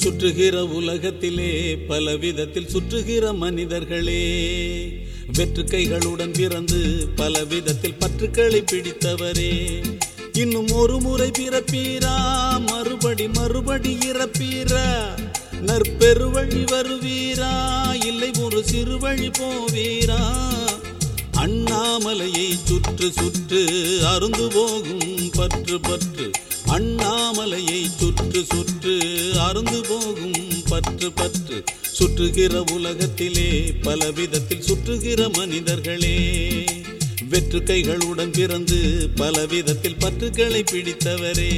சுற்றுகிற உலகத்திலே பலவிதத்தில் சுற்றுகிற மனிதர்களே, வெற்று கைகளுடன் பிறந்து பலவிதத்தில் பற்றுக்களை பிடித்தவரே, இன்னும் ஒரு முறை பிறப்பீரா, மறுபடி இறப்பீரா, நற்பெருவழி வருவீரா, இல்லை ஒரு சிறு வழி போவீரா, அண்ணாமலையை சுற்று சுற்று அருந்து போகும் பற்று பற்று, அண்ணாமலையை சுற்று சுற்று அருந்து போகும் பற்று பற்று, சுற்றுகிற உலகத்திலே பலவிதத்தில் சுற்றுகிற மனிதர்களே, வெற்று கைகளுடன் பிறந்து பலவிதத்தில் பற்றுக்களை பிடித்தவரே.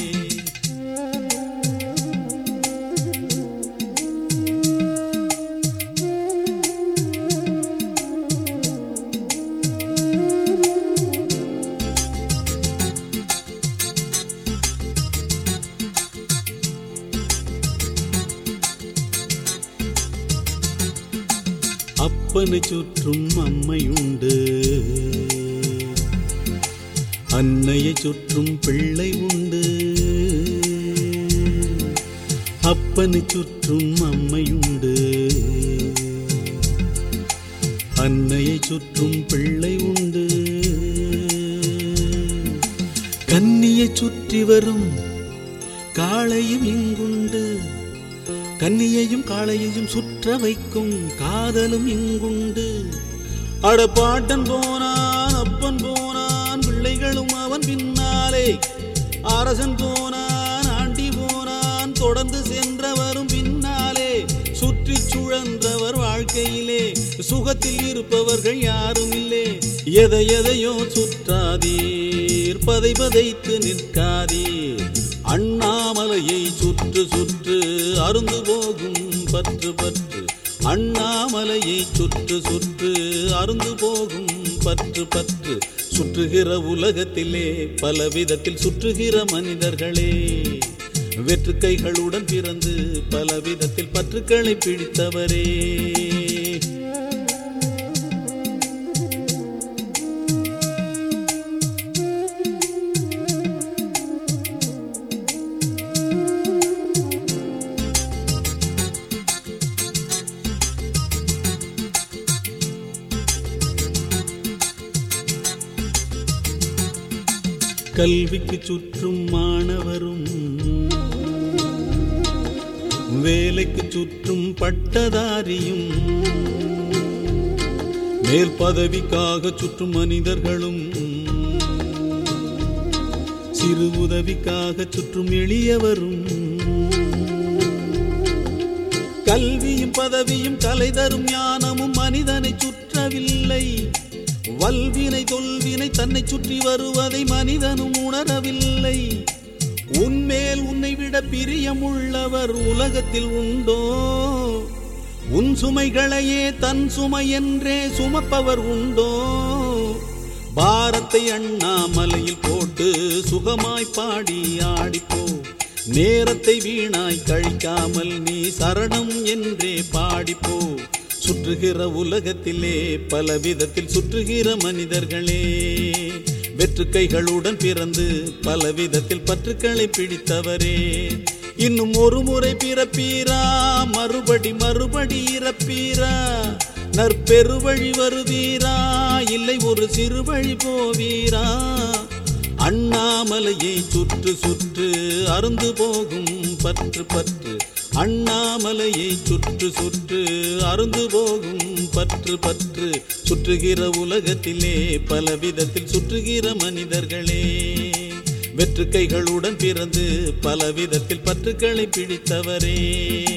அப்பனை சுற்றும் அம்மையுண்டு, அன்னையை சுற்றும் பிள்ளை உண்டு. அப்பனை சுற்றும் அம்மையுண்டு, அன்னையை சுற்றும் பிள்ளை உண்டு. கன்னியை சுற்றி வரும் காளையும் இங்குண்டு, கன்னியையும் காளையையும் சுற்ற வைக்கும் காதலும் இங்குண்டு. அடப்பாட்டன் போனான், அப்பன் போனான், பிள்ளைகளும் அவன் பின்னாலே, அரசன் போனான், ஆண்டி போனான், தொடர்ந்து சென்றவரும் பின்னாலே, சுற்றி சுழன்றவர் வாழ்க்கையிலே சுகத்தில் இருப்பவர்கள் யாரும் இல்லை. எதையோ சுற்றாதீர், பதைத்து நிற்காதீர், அண்ணாமலையை சுற்று சுற்று அருந்து போகும் பற்று பற்று, அண்ணாமலையை சுற்று சுற்று அருந்து போகும் பற்று பற்று, சுற்றுகிற உலகத்திலே பலவிதத்தில் சுற்றுகிற மனிதர்களே, வெற்று கைகளுடன் பிறந்து பலவிதத்தில் பற்றுக்களை பிடித்தவரே. கல்விக்கு சுற்றும் மாணவரும், வேலைக்கு சுற்றும் பட்டதாரியும், மேல் பதவிக்காக சுற்றும் மனிதர்களும், சிறு உதவிக்காக சுற்றும் எளியவரும், கல்வியும் பதவியும் கலை தரும் ஞானமும் மனிதனை சுற்றவில்லை, வல்வினை தொல்வினை தன்னை சுற்றி வருவதை மனிதனும் உணரவில்லை. உன்மேல் உன்னை விட பிரியமுள்ளவர் உலகத்தில் உண்டோ, உன் சுமைகளையே தன் சுமை என்றே சுமப்பவர் உண்டோ. பாரத்தை அண்ணாமலையில் போட்டு சுகமாய் பாடி ஆடிப்போ, நேரத்தை வீணாய் கழிக்காமல் நீ சரணம் என்றே பாடிப்போ. சுற்றுகிற உலகத்திலே பலவிதத்தில் சுற்றுகிற மனிதர்களே, வெற்று கைகளுடன் பிறந்து பலவிதத்தில் பற்றுக்களை பிடித்தவரே, இன்னும் ஒரு முறை பிறப்பீரா, மறுபடி இறப்பீரா, நற்பெருவழி வருவீரா, இல்லை ஒரு சிறு வழி போவீரா, அண்ணாமலையை சுற்று சுற்று அருந்து போகும் பற்று பற்று, அண்ணாமலையை சுற்று சுற்று அருந்து போகும் பற்று பற்று, சுற்றுகிற உலகத்திலே பலவிதத்தில் சுற்றுகிற மனிதர்களே, வெற்று கைகளுடன் பிறந்து பலவிதத்தில் பற்றுக்களை பிடித்தவரே.